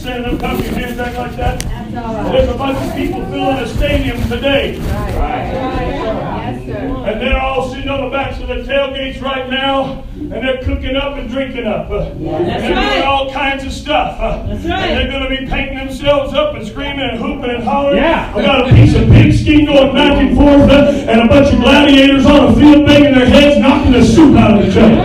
stand up, clap your hands, act like that. There's a bunch of people filling a stadium today. And they're all sitting on the backs of the tailgates right now, and they're cooking up and drinking up. And they're doing all kinds of stuff. And they're going to be painting themselves up and screaming and hooping and hollering about a piece of pigskin going back and forth, and a bunch of gladiators on a field banging their heads, knocking the soup out of each other.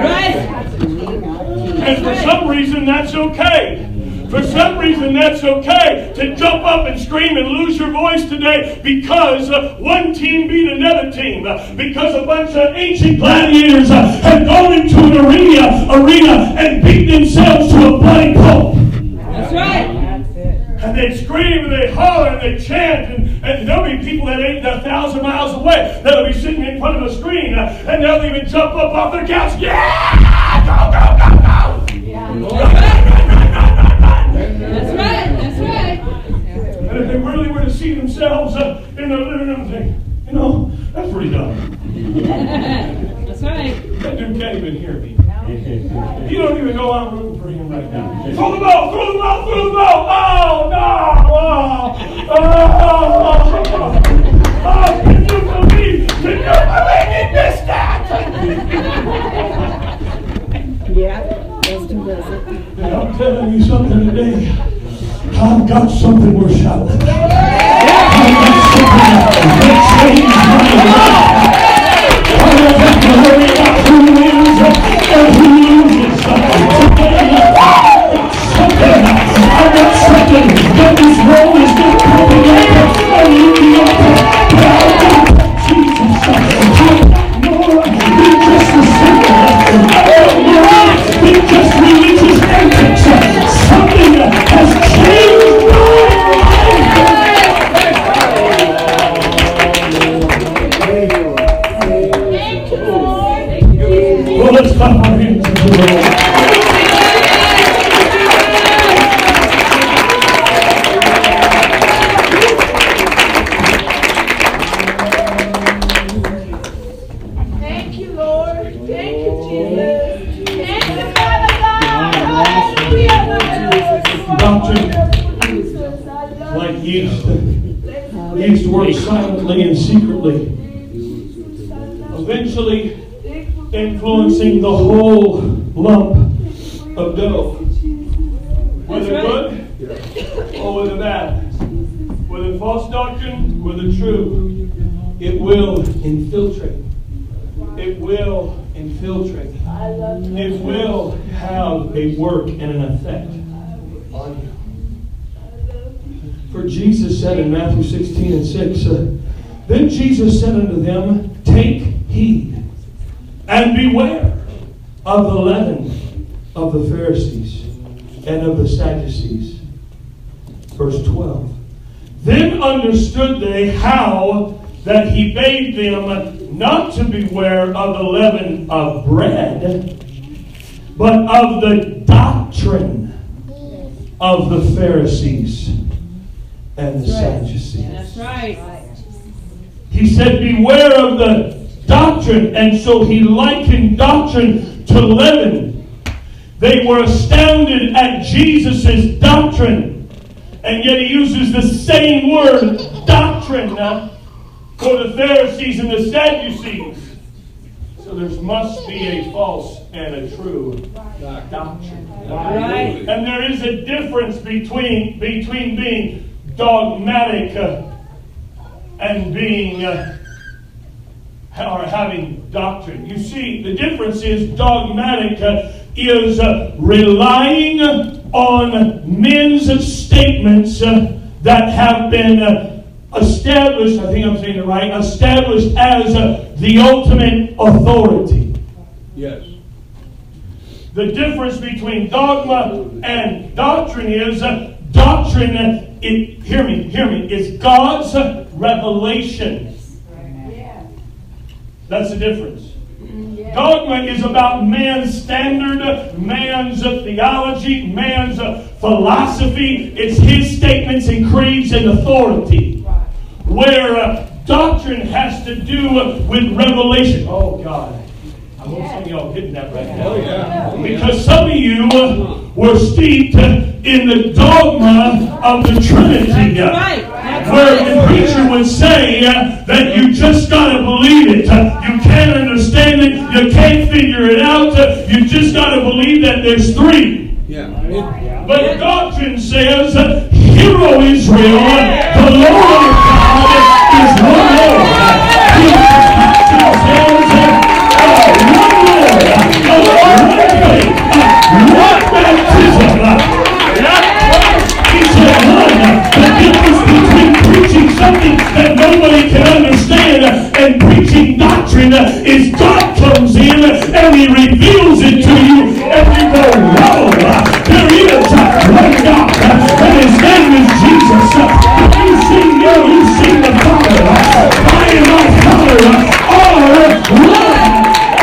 And for some reason, that's okay. For some reason, that's okay to jump up and scream and lose your voice today because one team beat another team. Because a bunch of ancient gladiators have gone into an arena and beat themselves to a bloody pulp. That's right. And they scream and they holler and they chant, and there'll be people that ain't 1,000 miles away that'll be sitting in front of a screen, and they'll even jump up off their couch. Yeah! Go, go, go, go! That's right. That's right. And if they really were to see themselves in their living room and think, you know, that's pretty dumb. That's right. That dude can't even hear me. You don't even know I'm rooting for him right now. Throw the ball, throw the ball, throw the ball. Oh, no. Oh, can you believe he missed that? Yeah, that's too busy. And I'm telling you something today. I've got something worth shouting. I've got something that changed my life. I don't have to worry about who wins or who loses. I've got something that this world is not coming up and looking up. Jesus, more than just a symbol. More than just religious antics. Something has changed my life. Well, let's clap our hands to the Lord. Thank you, Lord. Thank you, Jesus. Thank you, Father God. Hallelujah. Doctrine, like yeast, yeast works silently and secretly, eventually influencing the whole lump of dough. Whether good or whether bad, whether false doctrine, whether true, it will infiltrate. It will infiltrate. It will have a work and an effect on you. For Jesus said in Matthew 16:6, then Jesus said unto them, take heed and beware of the leaven of the Pharisees and of the Sadducees. Verse 12. Then understood they how that he bade them not to beware of the leaven of bread, but of the doctrine of the Pharisees and the Sadducees. That's right. He said, beware of the doctrine, and so he likened doctrine to leaven. They were astounded at Jesus' doctrine, and yet he uses the same word, doctrine, for the Pharisees and the Sadducees. So there must be a false and a true doctrine. Right. And there is a difference between being dogmatic and being or having doctrine. You see, the difference is dogmatic is relying on men's statements that have been established, I think I'm saying it right, established as the ultimate authority. Yes. The difference between dogma and doctrine is doctrine, hear me, is God's revelation. That's the difference. Dogma is about man's standard, man's theology, man's philosophy. It's his statements and creeds and authority. Where doctrine has to do with revelation. Oh God, I I hope some of y'all getting that right now. Because some of you were steeped in the dogma of the Trinity. Where the preacher would say that you just got to believe it. You can't understand it. You can't figure it out. You just got to believe that there's three. But doctrine says, Hear, O Israel, the Lord God is one Lord. Doctrine says, one Lord, one faith, one baptism. He said, the difference between preaching something that nobody can understand and preaching doctrine is God comes in and He reveals it to you and you go, whoa, there is one God and His name is Jesus. You see Him, you see the Father. I and my Father are one.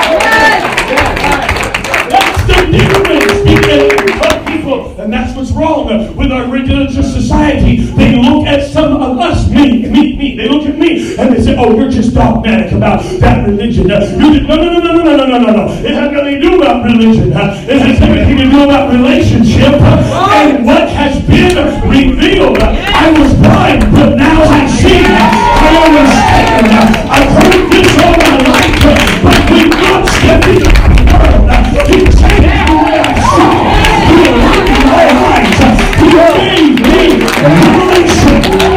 That's the difference between people, and that's what's wrong with our religious society. They look at some of us, me. They look at me and they say, "Oh, you're just dogmatic about that religion." No. It has nothing to do about religion. It has everything to do about relationship and what has been revealed. I was blind, but now I see. I understand. I've heard this all my life, but when God stepped into the world, He changed the way I saw. He enlightened my eyes. He gave me revelation.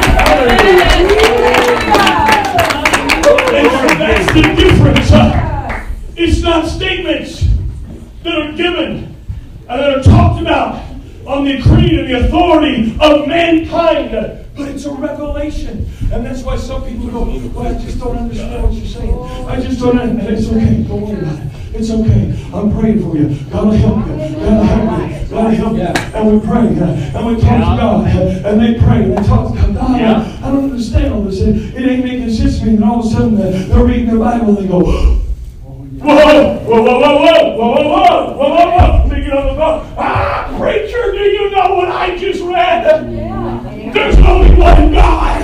That's the difference. It's not statements that are given and that are talked about on the creed and the authority of mankind, but it's a revelation. And that's why some people go, "Well, I just don't understand what you're saying. I just don't understand." And it's okay. Don't worry about it. It's okay. I'm praying for you. God will help you. God will help you. God will help you. And we pray. And we talk to God. And they pray. And they talk to God. I don't understand all this. It ain't making sense to me. And all of a sudden, they're reading their Bible and they go, whoa. Thinking on the phone, preacher, do you know what I just read? There's only one God.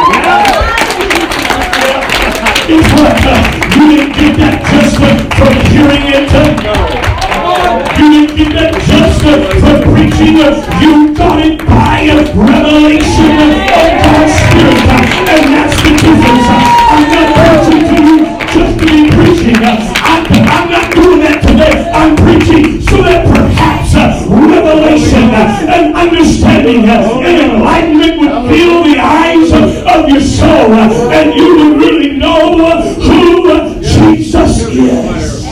It's what you didn't get that just from hearing it. You didn't get that just from preaching. You got it by revelation of God's Spirit. And that's the difference. I'm not preaching to you just to be preaching. I'm not doing that today. I'm preaching so that perhaps revelation and understanding and enlightenment would fill the eyes of your soul and you would really know who Jesus is.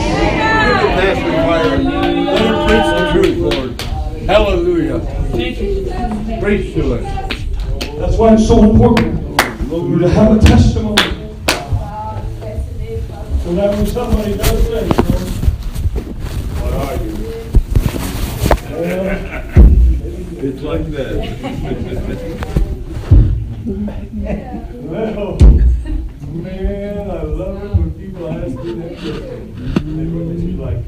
Let him preach the truth, Lord. Hallelujah. Preach to us. That's why it's so important to have a testimony. So that when somebody does say, what are you? It's like that. Well, man, I love it when people ask me that question. They look at me like,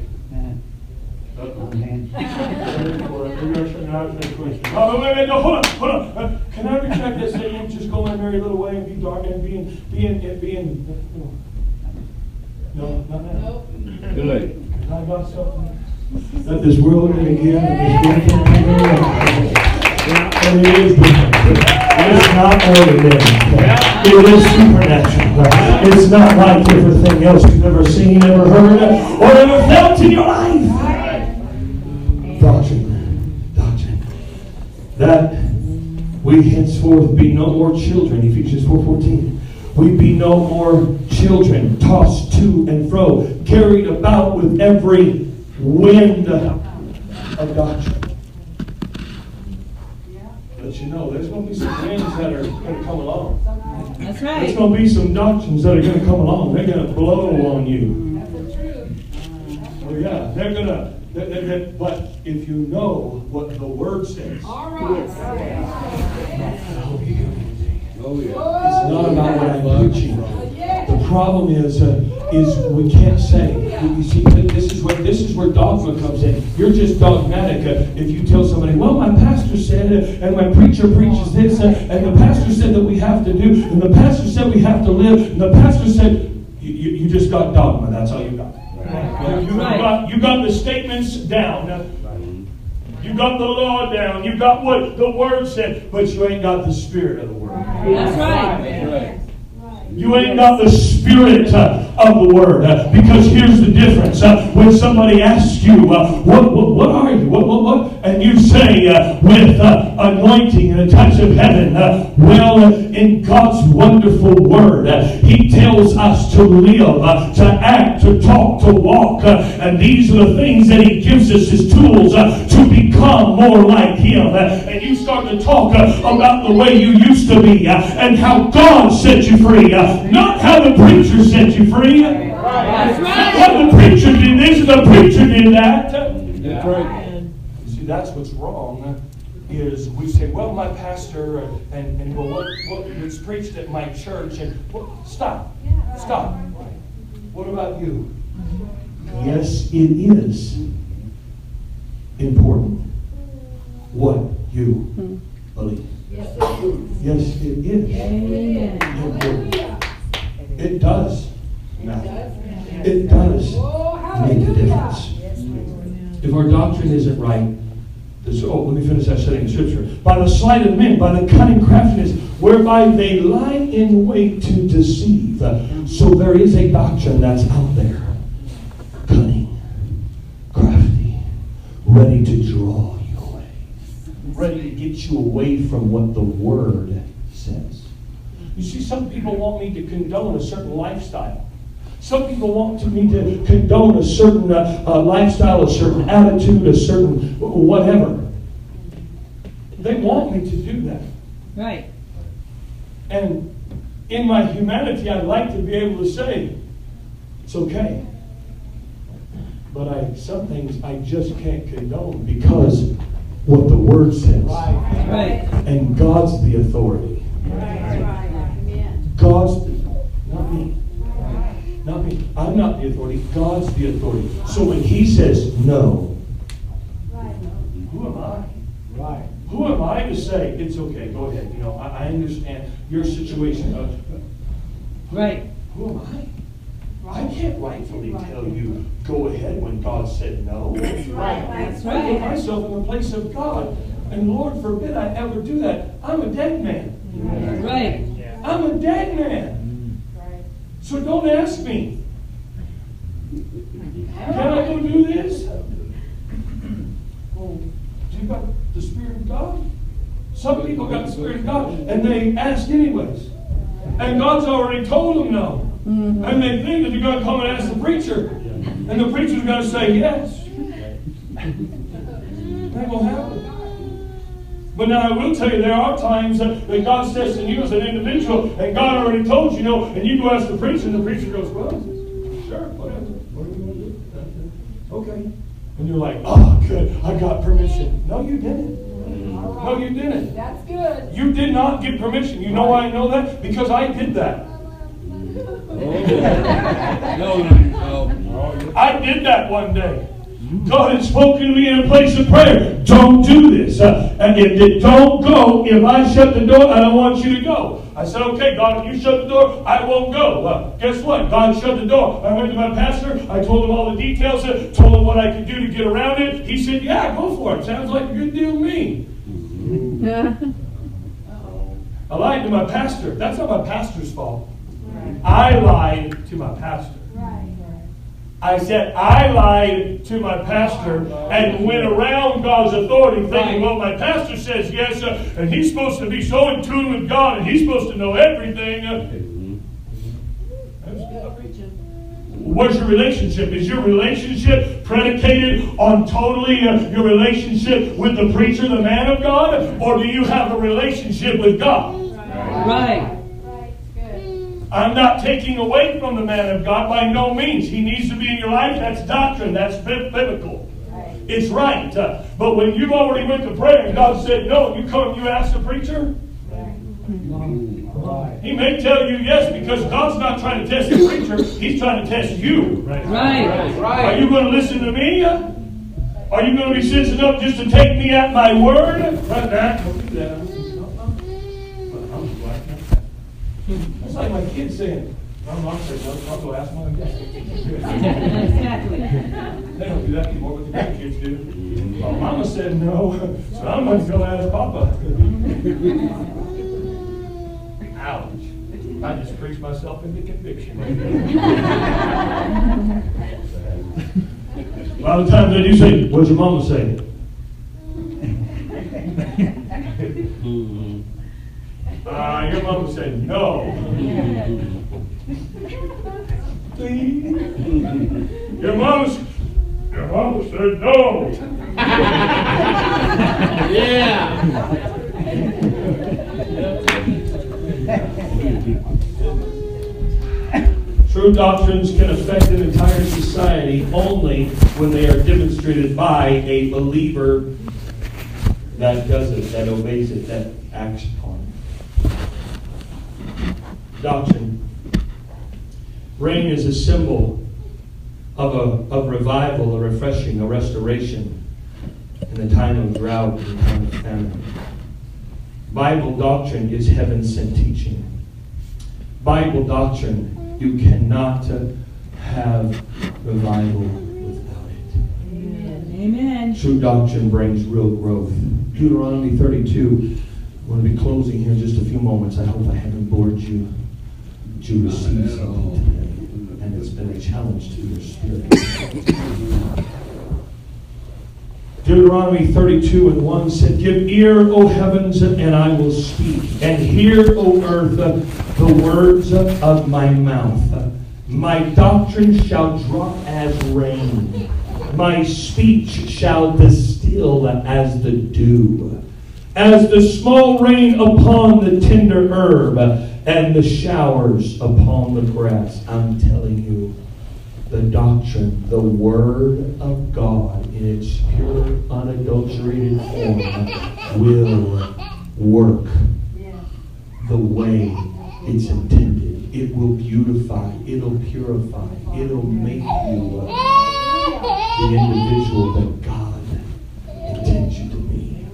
wait, no, hold on. Can I retract that statement? Just go my merry little way and be dark and being. No, not now. Too late. I got something that this world can again and this world can and it is different. It's not ordinary. It is supernatural. It's not like everything else you've ever seen, ever heard, or ever felt in your life. Doctrine. That we henceforth be no more children. Ephesians 4:14. We be no more children, tossed to and fro, carried about with every wind of doctrine. But you know, there's going to be some winds that are going to come along. That's right. There's going to be some doctrines that are going to come along. They're going to blow on you. Oh yeah, they're going to. But if you know what the Word says, it's not about what I'm preaching. The problem is we can't say. You see, this is where dogma comes in. You're just dogmatic if you tell somebody, "Well, my pastor said, and my preacher preaches this, and the pastor said that we have to do, and the pastor said we have to live, and the pastor said." You just got dogma. That's all you got. You got the statements down. You got the law down. You got what the Word said, but you ain't got the Spirit of the Word. That's right. You ain't got the Spirit of the Word. Because here's the difference. When somebody asks you, what are you? What? And you say, with anointing and a touch of heaven. Well, in God's wonderful Word, He tells us to live, to act, to talk, to walk. And these are the things that He gives us as tools to become more like Him. And you start to talk about the way you used to be and how God set you free. Not how the preacher set you free. That's right. What the preacher did this and the preacher did that. That's right. You see, that's what's wrong. Is we say, well, my pastor, and well, what was preached at my church, and stop. What about you? Yes, it is important what you believe. Yes, it is important. It does matter. It does make a difference. If our doctrine isn't right, let me finish that setting of Scripture. By the sleight of men, by the cunning craftiness, whereby they lie in wait to deceive. So there is a doctrine that's out there. Cunning, crafty, ready to draw you away. Ready to get you away from what the Word says. You see, some people want me to condone a certain lifestyle. Some people want me to condone a certain lifestyle, a certain attitude, a certain whatever. They want me to do that. Right. And in my humanity, I'd like to be able to say, it's okay. But some things I just can't condone because what the Word says. Right. And God's the authority. God's, not me. Not me. I'm not the authority. God's the authority. So when He says no, who am I? Right. Who am I to say, it's okay, go ahead. You know, I understand your situation. Right. Who am I? I can't rightfully tell you, go ahead when God said no. That's I put right. myself in the place of God. And Lord forbid I ever do that. I'm a dead man. Right. I'm a dead man. So don't ask me. Can I go do this? Well, do you got the Spirit of God? Some people got the Spirit of God and they ask anyways. And God's already told them no. And they think that they're going to come and ask the preacher. And the preacher's going to say yes. That will happen. But now I will tell you, there are times that God's testing you as an individual, and God already told you no, and you go ask the preacher, and the preacher goes, well, sure, whatever. What are you going to do? Okay. And you're like, oh, good, I got permission. No, you didn't. No, you didn't. That's good. You did not get permission. You know why I know that? Because I did that. No. I did that one day. God had spoken to me in a place of prayer. Don't do this. And don't go. If I shut the door, I don't want you to go. I said, okay, God, if you shut the door, I won't go. Guess what? God shut the door. I went to my pastor. I told him all the details. Told him what I could do to get around it. He said, yeah, go for it. Sounds like a good deal to me. I lied to my pastor. That's not my pastor's fault. I lied to my pastor. I said, I lied to my pastor and went around God's authority thinking, well, my pastor says yes, and he's supposed to be so in tune with God, and he's supposed to know everything. What's your relationship? Is your relationship predicated on totally your relationship with the preacher, the man of God? Or do you have a relationship with God? Right. I'm not taking away from the man of God by no means. He needs to be in your life. That's doctrine. That's biblical. It's right. But when you've already went to prayer and God said no, you ask the preacher? He may tell you yes because God's not trying to test the preacher. He's trying to test you. Right. Are you going to listen to me? Are you going to be sensitive enough just to take me at my word? Right back. Don't do that. That's like my kids saying, My mom said no, so I'll go ask mom again. Exactly. They don't do that anymore, but the grandkids do. Well, Mama said no, so I'm going to go ask Papa. Ouch. I just preached myself into conviction right there. A lot of times I do say, what'd your mama say? Your mama said no. Your mama said no. True doctrines can affect an entire society only when they are demonstrated by a believer that does it, that obeys it, that acts upon it. Doctrine. Rain is a symbol of revival, a refreshing, a restoration in the time of drought and the time of famine. Bible doctrine is heaven-sent teaching. Bible doctrine, you cannot have revival without it. Amen. True doctrine brings real growth. Deuteronomy 32. I'm going to be closing here in just a few moments. I hope I haven't bored you to receive something today. And it's been a challenge to your spirit. Deuteronomy 32:1 said, give ear, O heavens, and I will speak. And hear, O earth, the words of my mouth. My doctrine shall drop as rain. My speech shall distill as the dew. As the small rain upon the tender herb, and the showers upon the grass. I'm telling you, the doctrine, the Word of God in its pure, unadulterated form will work the way it's intended. It will beautify. It'll purify. It'll make you the individual that God intends you to be.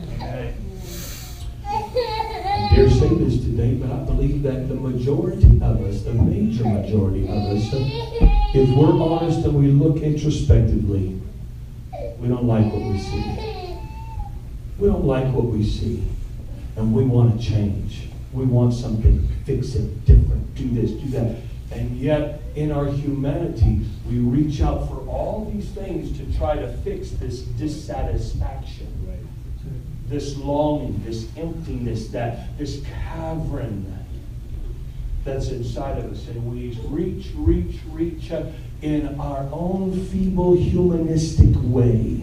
I dare say this today, but I believe that the majority of us, the major majority of us, if we're honest and we look introspectively, we don't like what we see. We don't like what we see. And we want to change. We want something, fix it, different, do this, do that. And yet, in our humanity, we reach out for all these things to try to fix this dissatisfaction, this longing, this emptiness, this cavern that's inside of us. And we reach in our own feeble humanistic way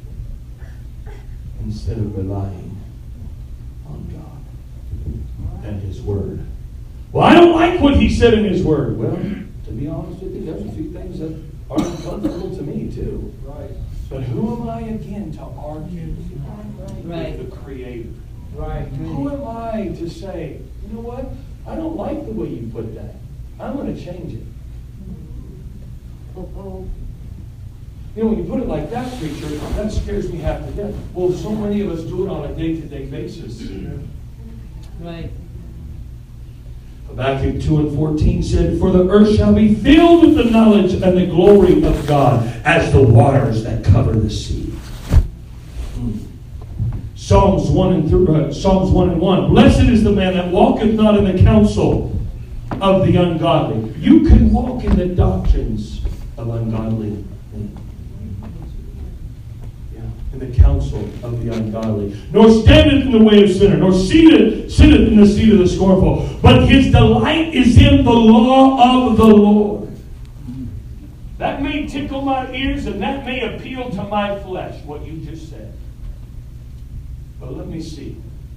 instead of relying on God and His Word. Well, I don't like what He said in His Word. Well, to be honest with you, there's a few things that are uncomfortable to me too. Right. But who am I again to argue with the Creator? Right. Who am I to say, you know what? I don't like the way you put that. I'm going to change it. You know, when you put it like that, preacher, that scares me half to death. Well, so many of us do it on a day-to-day basis. Right. Habakkuk 2:14 said, for the earth shall be filled with the knowledge and the glory of God as the waters that cover the sea. Psalms 1:1. Blessed is the man that walketh not in the counsel of the ungodly. You can walk in the doctrines of ungodly men. In the counsel of the ungodly, nor standeth in the way of sinner, nor sitteth in the seat of the scornful. But his delight is in the law of the Lord. That may tickle my ears and that may appeal to my flesh, what you just said. But let me see.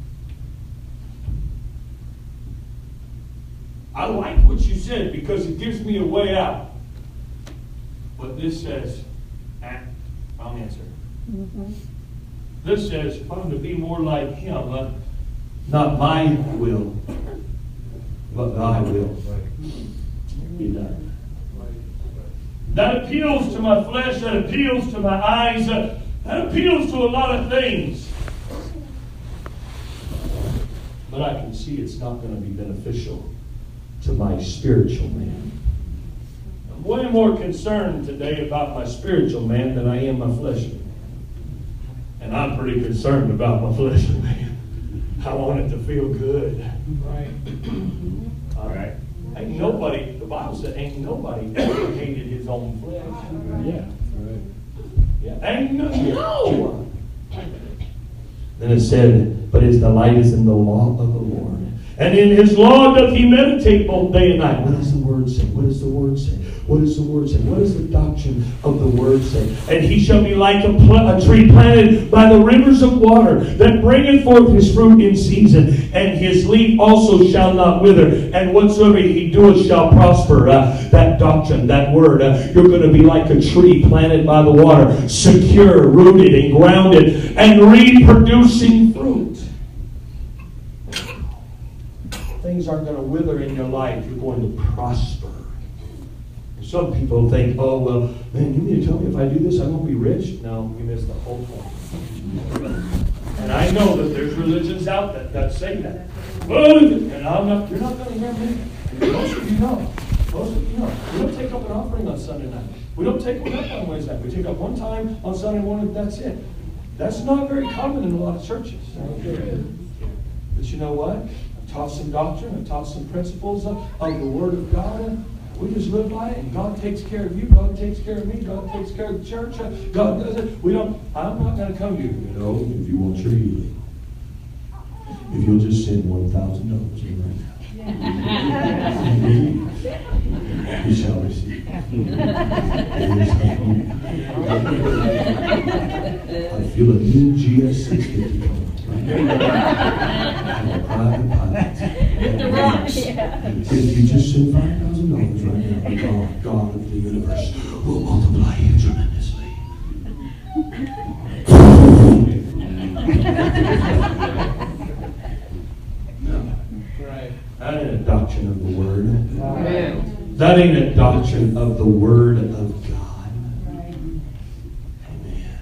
I like what you said because it gives me a way out. But this says, wrong answer. Mm-hmm. This says, I'm to be more like Him, not my will, but thy will be done. That appeals to my flesh, that appeals to my eyes, that appeals to a lot of things. But I can see it's not going to be beneficial to my spiritual man. I'm way more concerned today about my spiritual man than I am my fleshly man. And I'm pretty concerned about my fleshly man. I want it to feel good. Right. All right. Ain't nobody, the Bible said, ain't nobody ever hated his own flesh. Yeah. Right. Yeah. Ain't no. Then it said, but his delight is in the law of the Lord. And in his law doth he meditate both day and night. What does the word say? What does the word say? What does the word say? What does the doctrine of the word say? And he shall be like a tree planted by the rivers of water, that bringeth forth his fruit in season, and his leaf also shall not wither, and whatsoever he doeth shall prosper. That doctrine, that word, you're going to be like a tree planted by the water, secure, rooted, and grounded, and reproducing fruit. Things aren't going to wither in your life. You're going to prosper. Some people think, oh, well, man, you mean to tell me if I do this, I'm going to be rich? No, you missed the whole point. And I know that there's religions out there that say that. And you're not going to hear me. Most of you know. Most of you know. We don't take up an offering on Sunday night. We don't take one up on Wednesday night. We take up one time on Sunday morning, that's it. That's not very common in a lot of churches. But you know what? I've taught some doctrine. I've taught some principles of the Word of God. We just live by it, and God takes care of you. God takes care of me. God takes care of the church. God does it. I'm not going to come to you. You know, if you want your healing, if you'll just send $1,000 in right now, you shall receive. I feel a new GS 650 coming. Private pilot. If you just send $5,000 right now, God of the universe will multiply you tremendously. No. That ain't a doctrine of the Word. Amen. That ain't a doctrine of the Word of God. Amen.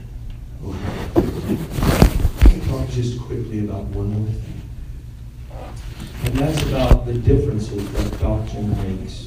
Let me talk just quickly about one more thing. And that's about the differences that doctrine makes.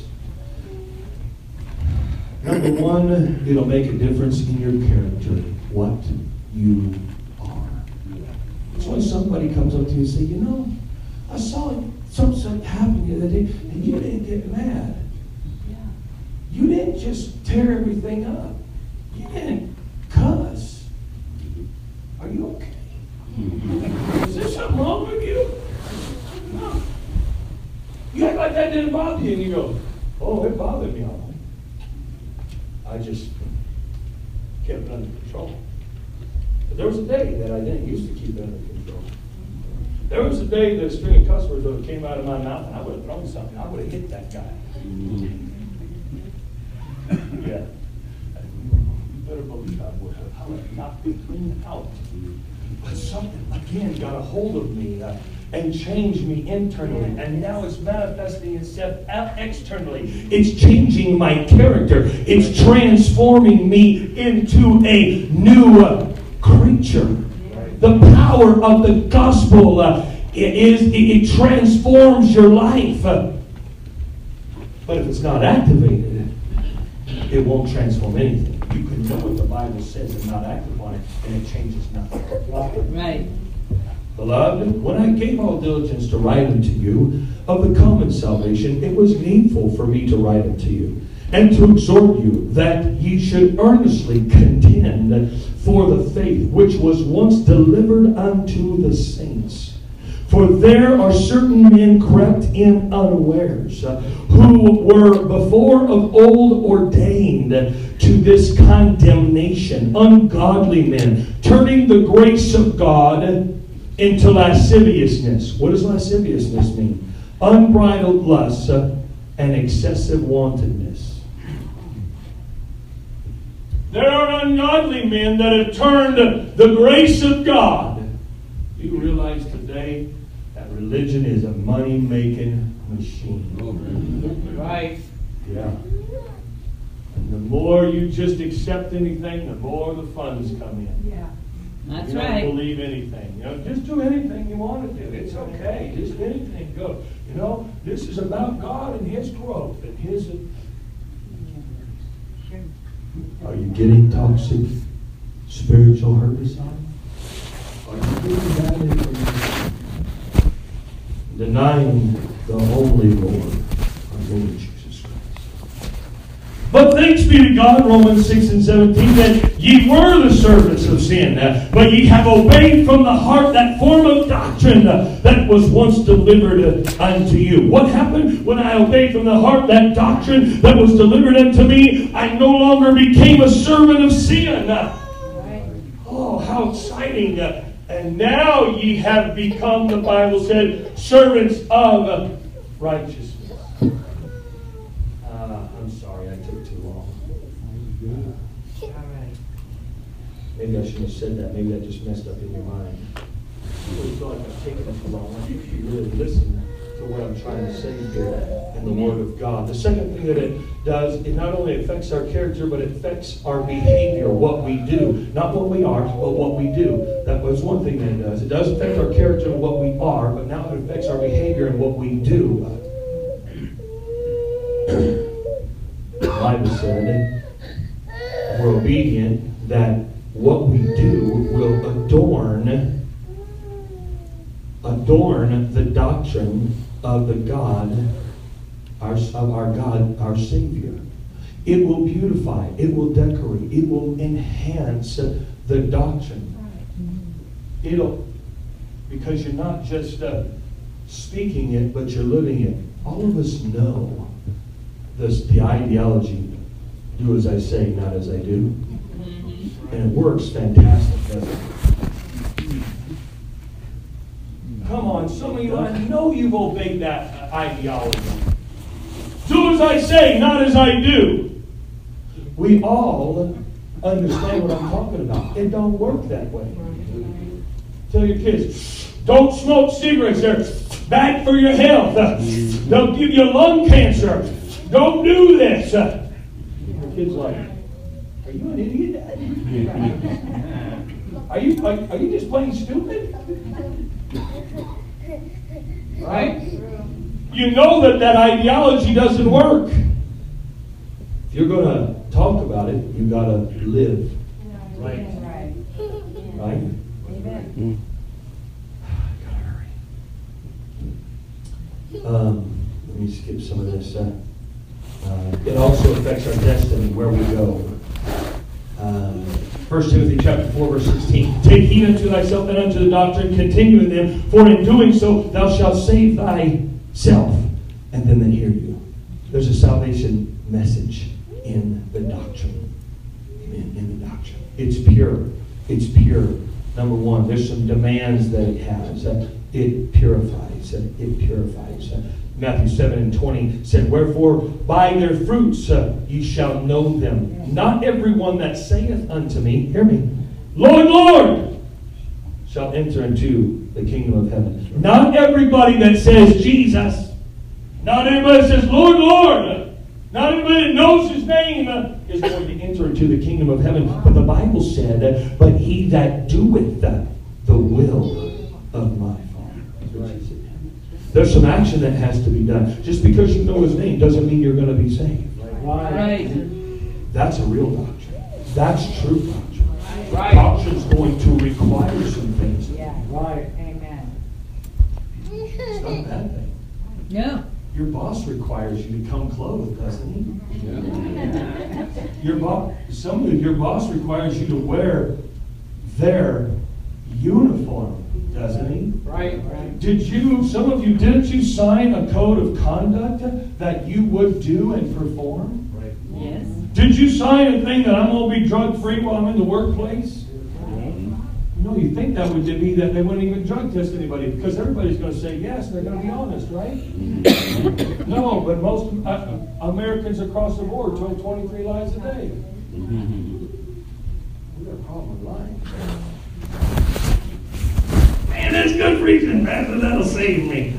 Number one, it'll make a difference in your character, what you are. It's when somebody comes up to you and say, you know, I saw something happen the other day, and you didn't get mad. You didn't just tear everything up. You didn't cuss. Are you okay? Is there something wrong with you? No. You act like that didn't bother you, and you go, oh, it bothered me all right. I just kept it under control. But there was a day that I didn't used to keep it under control. There was a day that a string of cuss words would have came out of my mouth, and I would have thrown something. I would have hit that guy. Yeah. You better believe I would have. I would have knocked it clean out. But something, again, got a hold of me and changed me internally. And now it's manifesting itself externally. It's changing my character. It's transforming me into a new creature. The power of the gospel it transforms your life. But if it's not activated, it won't transform anything. You can know what the Bible says and not act upon it, and it changes nothing. Right. Beloved, when I gave all diligence to write unto you of the common salvation, it was needful for me to write unto you, and to exhort you that ye should earnestly contend for the faith which was once delivered unto the saints. For there are certain men crept in unawares, who were before of old ordained to this condemnation, ungodly men, turning the grace of God into lasciviousness. What does lasciviousness mean? Unbridled lust and excessive wantonness. There are ungodly men that have turned the grace of God. Do you realize today that religion is a money-making machine? Right. Yeah. And the more you just accept anything, the more the funds come in. Yeah. That's You don't right. believe anything. You know, just do anything you want to do. It's okay. Just anything go. You know, this is about God and His growth and His. Are you getting toxic spiritual herbicide? Are you getting that information? Denying the only Lord, our Lord Jesus Christ. But thanks be to God, Romans 6 and 17, that ye were the servants of sin, but ye have obeyed from the heart that form of doctrine that was once delivered unto you. What happened when I obeyed from the heart that doctrine that was delivered unto me? I no longer became a servant of sin. Oh, how exciting. And now ye have become, the Bible said, servants of righteousness. I'm sorry, I took too long. Maybe I shouldn't have said that. Maybe that just messed up in your mind. You really feel like I've taken too long. I think you really listen to what I'm trying to say here in the Word of God. The second thing that it does, it not only affects our character, but it affects our behavior, what we do. Not what we are, but what we do. That was one thing that it does. It does affect our character and what we are, but now it affects our behavior and what we do. The Bible said, we're obedient, that what we do will adorn the doctrine of the God, our God, our Savior. It will beautify, it will decorate, it will enhance the doctrine. Because you're not just speaking it, but you're living it. All of us know the ideology, do as I say, not as I do. And it works fantastic, doesn't it? Come on, some of you, I know you've obeyed that ideology. Do as I say, not as I do. We all understand what I'm talking about. It don't work that way. Tell your kids, don't smoke cigarettes. They're bad for your health. They'll give you lung cancer. Don't do this. Your kid's like, are you an idiot, Dad? Are you just plain stupid? Right? You know that ideology doesn't work. If you're going to talk about it, you've got to live. Right? Right? Amen. Gotta hurry. Let me skip some of this. It also affects our destiny, where we go. 1 Timothy chapter 4, verse 16. Take heed unto thyself and unto the doctrine, continue in them, for in doing so thou shalt save thyself and them that hear you. There's a salvation message in the doctrine. Amen. In the doctrine. It's pure. It's pure. Number one, there's some demands that it has. It purifies. It purifies. Matthew 7 and 20 said, wherefore by their fruits ye shall know them. Not everyone that saith unto me, hear me, Lord, Lord, shall enter into the kingdom of heaven. Not everybody that says Jesus, not everybody that says Lord, Lord, not everybody that knows His name is going to enter into the kingdom of heaven. But the Bible said, but he that doeth the will of my Father. There's some action that has to be done. Just because you know His name doesn't mean you're going to be saved. Right. That's a real doctrine. That's true doctrine. Right. Doctrine's going to require some things. Yeah. Right. Amen. It's not a bad thing. No. Your boss requires you to come clothed, doesn't he? Your boss requires you to wear their uniform, doesn't he? Right. Some of you, didn't you sign a code of conduct that you would do and perform? Right. Yes. Did you sign a thing that I'm going to be drug-free while I'm in the workplace? No, you think that would be that they wouldn't even drug test anybody because everybody's going to say yes, and they're going to be honest, right? No, but most Americans across the board told 23 lies a day. We got a problem with lying. Man, that's good reason, Pastor. That'll save me.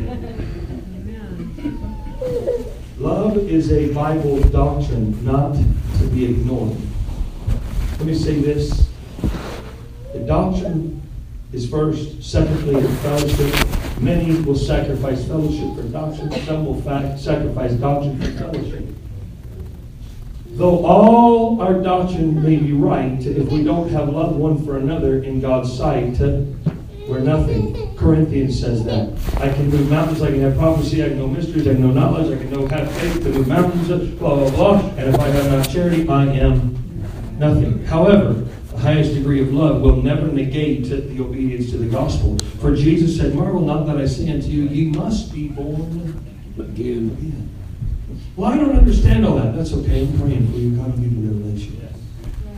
Love is a Bible doctrine not to be ignored. Let me say this. It Doctrine is first. Secondly, fellowship. Many will sacrifice fellowship for doctrine. Some will sacrifice doctrine for fellowship. Though all our doctrine may be right, if we don't have love one for another in God's sight, we're nothing. Corinthians says that. I can move mountains, I can have prophecy, I can know mysteries, I can know knowledge, I can have faith to move mountains, blah, blah, blah. And if I have not charity, I am nothing. However, the highest degree of love will never negate the obedience to the gospel. For Jesus said, marvel not that I say unto you, ye must be born again. Well, I don't understand all that. That's okay. I'm praying for you. God will give you revelation.